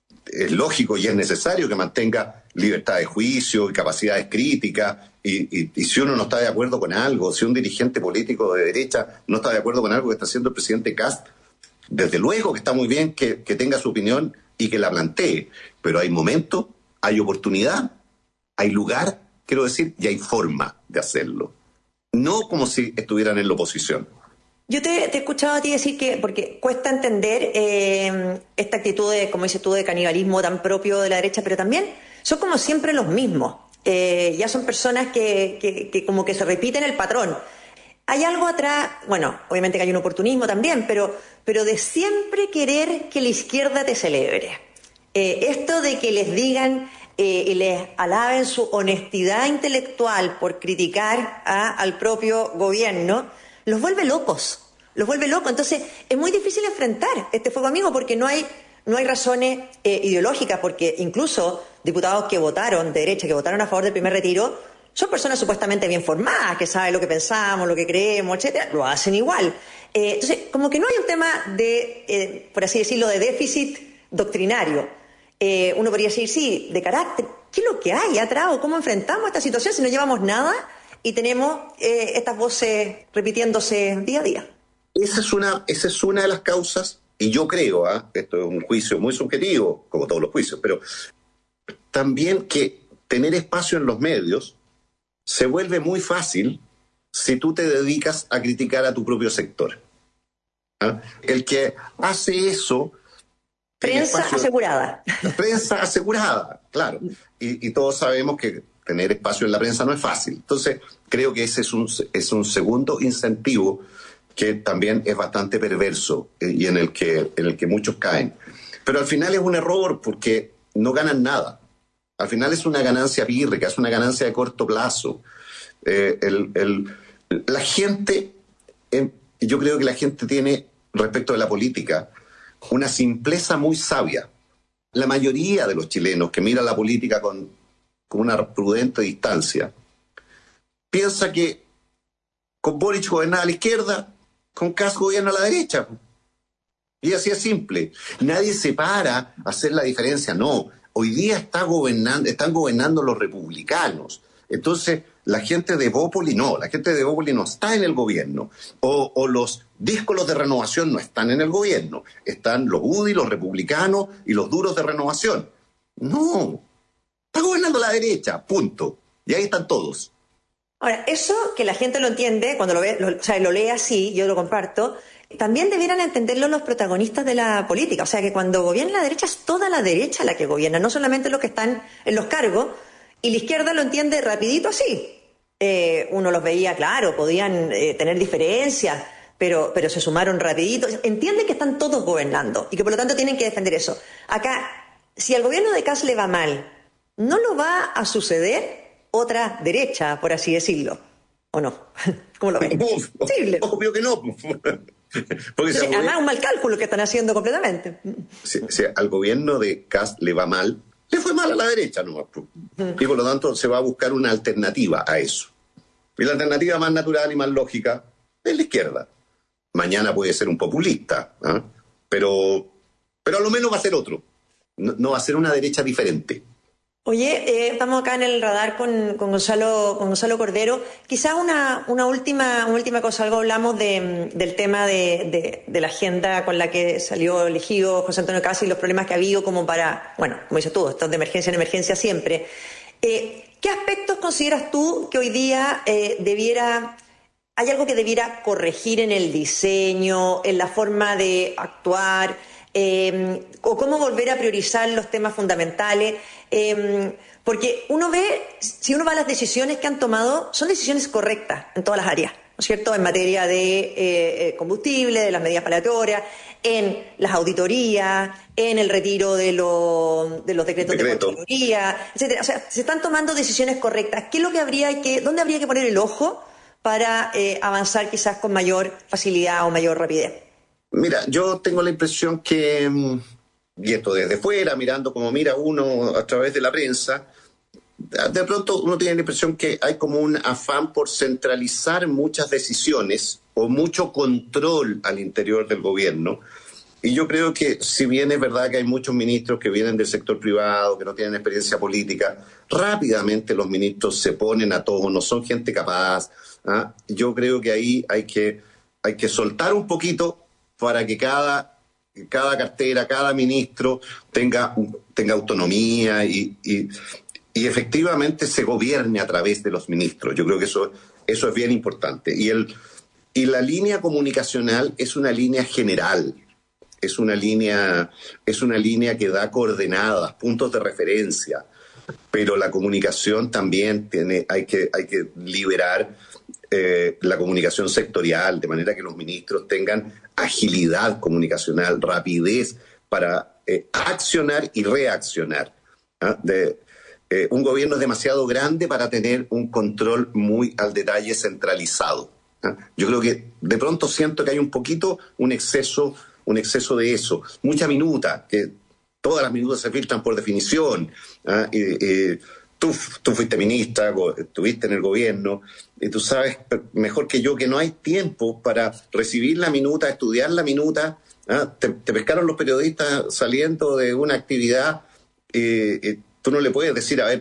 es lógico y es necesario que mantenga libertad de juicio y capacidades críticas, y, y, y si uno no está de acuerdo con algo, si un dirigente político de derecha no está de acuerdo con algo que está haciendo el presidente Kast, desde luego que está muy bien que, que tenga su opinión y que la plantee, pero hay momento, hay oportunidad, hay lugar, quiero decir, y hay forma de hacerlo. No como si estuvieran en la oposición. Yo te, te he escuchado a ti decir que, porque cuesta entender eh, esta actitud de, como dices tú, de canibalismo tan propio de la derecha, pero también son como siempre los mismos. Eh, ya son personas que, que, que como que se repiten el patrón. Hay algo atrás, bueno, obviamente que hay un oportunismo también, pero, pero de siempre querer que la izquierda te celebre. Eh, esto de que les digan eh, y les alaben su honestidad intelectual por criticar a, al propio gobierno, los vuelve locos, los vuelve locos. Entonces es muy difícil enfrentar este fuego amigo porque no hay, no hay razones eh, ideológicas, porque incluso diputados que votaron de derecha, que votaron a favor del primer retiro, son personas supuestamente bien formadas, que saben lo que pensamos, lo que creemos, etcétera, lo hacen igual. Eh, entonces, como que no hay un tema de, eh, por así decirlo, de déficit doctrinario. Eh, uno podría decir, sí, de carácter. ¿Qué es lo que hay atrás o cómo enfrentamos esta situación si no llevamos nada y tenemos eh, estas voces repitiéndose día a día? Esa es una, esa es una de las causas, y yo creo, ¿eh? Esto es un juicio muy subjetivo, como todos los juicios, pero también que tener espacio en los medios se vuelve muy fácil si tú te dedicas a criticar a tu propio sector. ¿Ah? El que hace eso... Prensa espacio, asegurada. Prensa asegurada, claro. Y, y todos sabemos que tener espacio en la prensa no es fácil. Entonces, creo que ese es un, es un segundo incentivo que también es bastante perverso eh, y en el, que, en el que muchos caen. Pero al final es un error porque no ganan nada. Al final es una ganancia pírrica, es una ganancia de corto plazo. Eh, el, el, la gente, eh, yo creo que la gente tiene, respecto de la política, una simpleza muy sabia. La mayoría de los chilenos que miran la política con, con una prudente distancia, piensa que con Boric gobernaba a la izquierda, con Kast gobierna a la derecha. Y así es simple. Nadie se para a hacer la diferencia, no. Hoy día está gobernando, están gobernando los republicanos. Entonces, la gente de Bópoli no, la gente de Bópoli no está en el gobierno. O, o los díscolos de renovación no están en el gobierno. Están los U D I, los republicanos y los duros de renovación. No, está gobernando la derecha, punto. Y ahí están todos. Ahora, eso que la gente lo entiende, cuando lo ve, lo, o sea, lo lee así, yo lo comparto, también debieran entenderlo los protagonistas de la política. O sea, que cuando gobierna la derecha es toda la derecha la que gobierna, no solamente los que están en los cargos, y la izquierda lo entiende rapidito así. Eh, uno los veía, claro, podían eh, tener diferencias, pero, pero se sumaron rapidito. Entiende que están todos gobernando y que por lo tanto tienen que defender eso. Acá, si al gobierno de Kast le va mal, ¿no lo va a suceder otra derecha, por así decirlo? ¿O no? ¿Cómo lo ven? Posible. Obvio que no. Porque si además es un mal cálculo que están haciendo completamente. Si, si al gobierno de Kast le va mal, le fue mal a la derecha nomás. Y por lo tanto se va a buscar una alternativa a eso. Y la alternativa más natural y más lógica es la izquierda. Mañana puede ser un populista, ¿eh? pero, pero a lo menos va a ser otro. No, no va a ser una derecha diferente. Oye, eh, estamos acá en el radar con, con, Gonzalo, con Gonzalo Cordero. Quizás una, una, última, una última cosa, algo hablamos de, del tema de, de, de la agenda con la que salió elegido José Antonio Kast y los problemas que ha habido como para, bueno, como dices tú, estos de emergencia en emergencia siempre. Eh, ¿Qué aspectos consideras tú que hoy día eh, debiera, hay algo que debiera corregir en el diseño, en la forma de actuar? Eh, o cómo volver a priorizar los temas fundamentales, eh, porque uno ve, si uno va a las decisiones que han tomado, son decisiones correctas en todas las áreas, ¿no es cierto? En materia de eh, combustible, de las medidas paliatorias, en las auditorías, en el retiro de, lo, de los decretos Decreto. de Contraloría, etcétera. O sea, se están tomando decisiones correctas. ¿Qué es lo que habría que, dónde habría que poner el ojo para eh, avanzar quizás con mayor facilidad o mayor rapidez? Mira, yo tengo la impresión que, y esto desde fuera, mirando como mira uno a través de la prensa, de pronto uno tiene la impresión que hay como un afán por centralizar muchas decisiones o mucho control al interior del gobierno. Y yo creo que, si bien es verdad que hay muchos ministros que vienen del sector privado, que no tienen experiencia política, rápidamente los ministros se ponen a tono, son gente capaz. ¿Ah? Yo creo que ahí hay que, hay que soltar un poquito para que cada, cada cartera, cada ministro tenga, tenga autonomía y, y, y efectivamente se gobierne a través de los ministros. Yo creo que eso, eso es bien importante. Y, el, y la línea comunicacional es una línea general, es una línea, es una línea que da coordenadas, puntos de referencia. pero la comunicación también tiene, hay que, hay que liberar eh, la comunicación sectorial, de manera que los ministros tengan agilidad comunicacional, rapidez para eh, accionar y reaccionar. ¿Ah? De, eh, un gobierno es demasiado grande para tener un control muy al detalle centralizado. ¿Ah? Yo creo que de pronto siento que hay un poquito un exceso, un exceso de eso. Mucha minuta, que todas las minutas se filtran por definición. ¿Ah? Y, y, tú, tú fuiste ministra, estuviste en el gobierno, y tú sabes mejor que yo que no hay tiempo para recibir la minuta, estudiar la minuta. ¿Ah? Te, te pescaron los periodistas saliendo de una actividad, y, y tú no le puedes decir, a ver,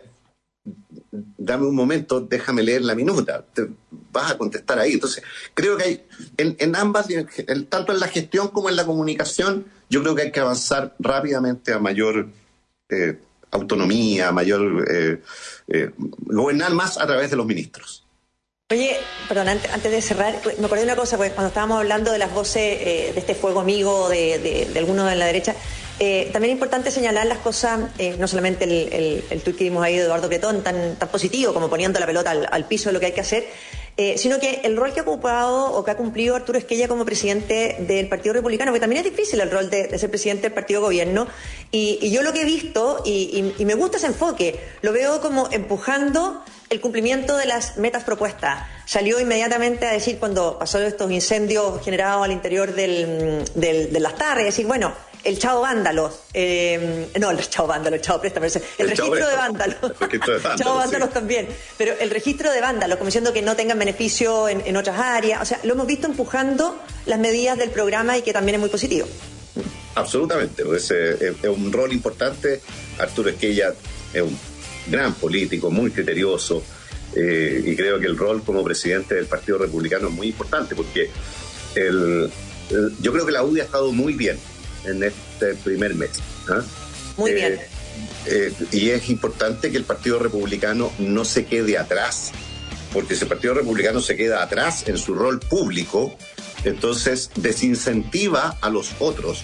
dame un momento, déjame leer la minuta, te vas a contestar ahí. Entonces, creo que hay, en, en ambas, en, tanto en la gestión como en la comunicación, yo creo que hay que avanzar rápidamente a mayor eh, autonomía, a mayor eh, eh, gobernar más a través de los ministros. Oye, perdón, antes, antes de cerrar, me acordé de una cosa, porque cuando estábamos hablando de las voces eh, de este fuego amigo de, de, de algunos de la derecha, eh, también es importante señalar las cosas, eh, no solamente el, el, el tuit que vimos ahí de Eduardo Bretón, tan, tan positivo como poniendo la pelota al, al piso de lo que hay que hacer, eh, sino que el rol que ha ocupado o que ha cumplido Arturo Esquella como presidente del Partido Republicano, porque también es difícil el rol de, de ser presidente del partido de gobierno, y, y yo lo que he visto, y, y, y me gusta ese enfoque, lo veo como empujando el cumplimiento de las metas propuestas. Salió inmediatamente a decir, cuando pasó estos incendios generados al interior del, del, de las Tarres, decir, bueno, el chavo vándalo, eh, no, el chavo vándalo, el chavo préstamo, el, el registro de vándalos, el chavo vándalos sí. También, pero el registro de vándalos, como diciendo que no tengan beneficio en, en otras áreas, o sea, lo hemos visto empujando las medidas del programa y que también es muy positivo. Absolutamente, es, es, es un rol importante. Arturo Esquella es un gran político, muy criterioso, eh, y creo que el rol como presidente del Partido Republicano es muy importante, porque el, el, yo creo que la U D I ha estado muy bien en este primer mes. ¿Ah? Muy eh, bien. Eh, y es importante que el Partido Republicano no se quede atrás, porque si el Partido Republicano se queda atrás en su rol público, entonces desincentiva a los otros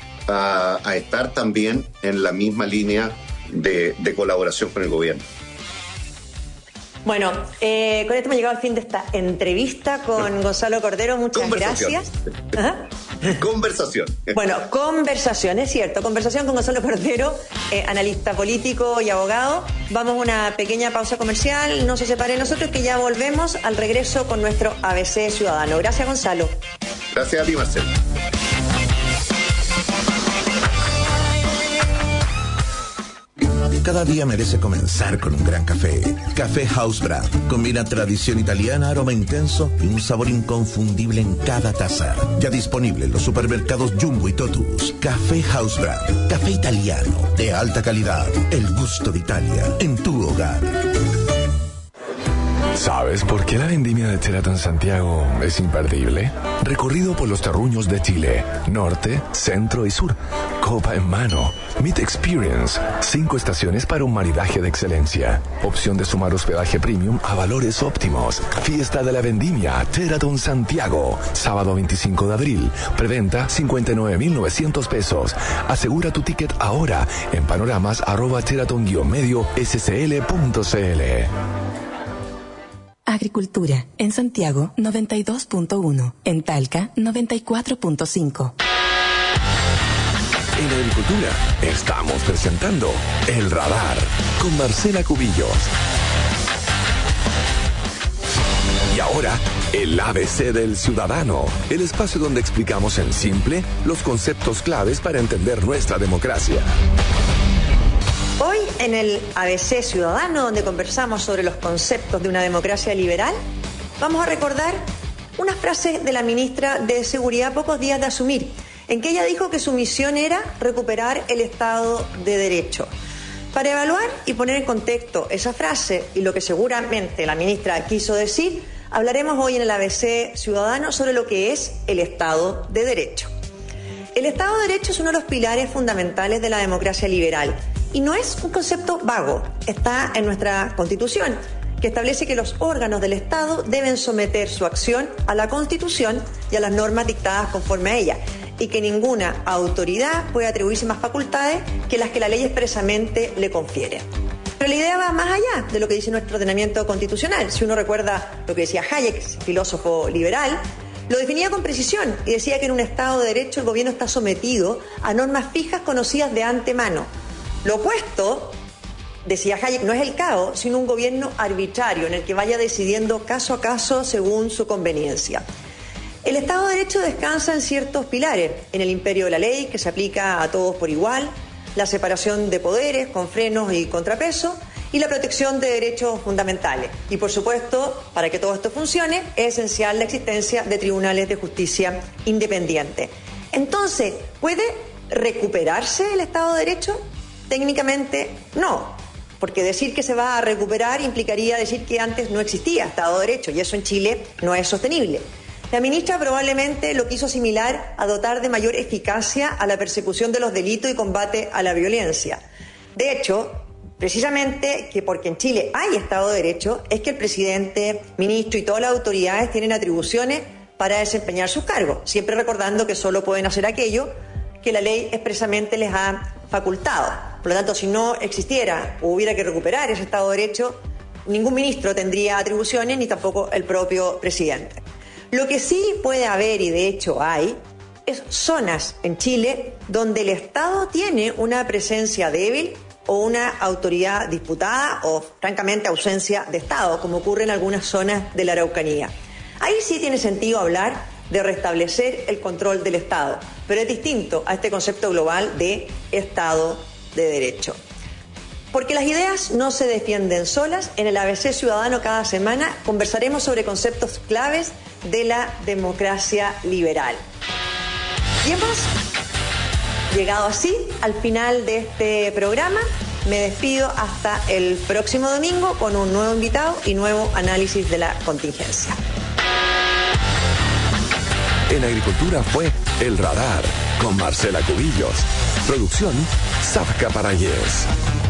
a, a estar también en la misma línea de, de colaboración con el gobierno. Bueno, eh, con esto hemos llegado al fin de esta entrevista con Gonzalo Cordero. Muchas gracias. Ajá. Conversación. Bueno, conversación, es cierto. Conversación con Gonzalo Cordero, eh, analista político y abogado. Vamos a una pequeña pausa comercial. No se separen nosotros, que ya volvemos al regreso con nuestro A B C Ciudadano. Gracias, Gonzalo. Gracias a ti, Marcelo. Cada día merece comenzar con un gran café. Café House Brand. Combina tradición italiana, aroma intenso y un sabor inconfundible en cada taza. Ya disponible en los supermercados Jumbo y Totus. Café House Brand. Café italiano de alta calidad. El gusto de Italia en tu hogar. ¿Sabes por qué la vendimia de Sheraton Santiago es imperdible? Recorrido por los terruños de Chile, norte, centro y sur. Copa en mano. Meet Experience. Cinco estaciones para un maridaje de excelencia. Opción de sumar hospedaje premium a valores óptimos. Fiesta de la vendimia Sheraton Santiago. Sábado veinticinco de abril. Preventa cincuenta y nueve mil novecientos pesos. Asegura tu ticket ahora en panoramas arroba sheraton guion medio scl punto cl. Agricultura, en Santiago noventa y dos punto uno, en Talca noventa y cuatro punto cinco. En Agricultura estamos presentando El Radar con Marcela Cubillos. Y ahora, el A B C del Ciudadano, el espacio donde explicamos en simple los conceptos claves para entender nuestra democracia. Hoy en el A B C Ciudadano, donde conversamos sobre los conceptos de una democracia liberal, vamos a recordar una frase de la ministra de Seguridad pocos días de asumir, en que ella dijo que su misión era recuperar el Estado de Derecho. Para evaluar y poner en contexto esa frase y lo que seguramente la ministra quiso decir, hablaremos hoy en el A B C Ciudadano sobre lo que es el Estado de Derecho. El Estado de Derecho es uno de los pilares fundamentales de la democracia liberal y no es un concepto vago, está en nuestra Constitución, que establece que los órganos del Estado deben someter su acción a la Constitución y a las normas dictadas conforme a ella, y que ninguna autoridad puede atribuirse más facultades que las que la ley expresamente le confiere. Pero la idea va más allá de lo que dice nuestro ordenamiento constitucional. Si uno recuerda lo que decía Hayek, filósofo liberal, lo definía con precisión y decía que en un Estado de Derecho el gobierno está sometido a normas fijas conocidas de antemano. Lo opuesto, decía Hayek, no es el caos, sino un gobierno arbitrario en el que vaya decidiendo caso a caso según su conveniencia. El Estado de Derecho descansa en ciertos pilares, en el imperio de la ley, que se aplica a todos por igual, la separación de poderes con frenos y contrapesos y la protección de derechos fundamentales. Y por supuesto, para que todo esto funcione, es esencial la existencia de tribunales de justicia independientes. Entonces, ¿puede recuperarse el Estado de Derecho? Técnicamente no, porque decir que se va a recuperar implicaría decir que antes no existía Estado de Derecho y eso en Chile no es sostenible. La ministra probablemente lo quiso asimilar a dotar de mayor eficacia a la persecución de los delitos y combate a la violencia. De hecho, precisamente que porque en Chile hay Estado de Derecho, es que el presidente, ministro y todas las autoridades tienen atribuciones para desempeñar sus cargos, siempre recordando que solo pueden hacer aquello que la ley expresamente les ha facultado. Por lo tanto, si no existiera o hubiera que recuperar ese Estado de Derecho, ningún ministro tendría atribuciones, ni tampoco el propio presidente. Lo que sí puede haber, y de hecho hay, es zonas en Chile donde el Estado tiene una presencia débil o una autoridad disputada o, francamente, ausencia de Estado, como ocurre en algunas zonas de la Araucanía. Ahí sí tiene sentido hablar de restablecer el control del Estado, pero es distinto a este concepto global de Estado de Derecho. Porque las ideas no se defienden solas, en el A B C Ciudadano cada semana conversaremos sobre conceptos claves de la democracia liberal. Y hemos llegado así al final de este programa. Me despido hasta el próximo domingo con un nuevo invitado y nuevo análisis de la contingencia. En Agricultura fue El Radar con Marcela Cubillos. Producción Zafka Parayés.